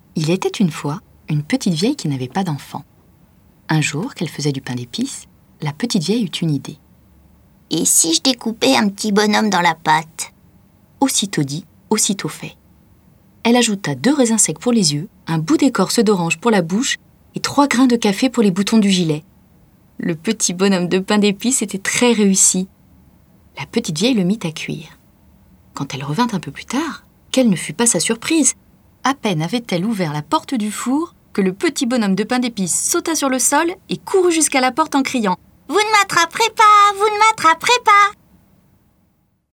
Il était une fois une petite vieille qui n'avait pas d'enfant. Un jour qu'elle faisait du pain d'épices, la petite vieille eut une idée. Et si je découpais un petit bonhomme dans la pâte? Aussitôt dit, aussitôt fait. Elle ajouta 2 raisins secs pour les yeux, un bout d'écorce d'orange pour la bouche et 3 grains de café pour les boutons du gilet. Le petit bonhomme de pain d'épices était très réussi. La petite vieille le mit à cuire. Quand elle revint un peu plus tard, quelle ne fut pas sa surprise? À peine avait-elle ouvert la porte du four que le petit bonhomme de pain d'épices sauta sur le sol et courut jusqu'à la porte en criant « Vous ne m'attraperez pas, vous ne m'attraperez pas !»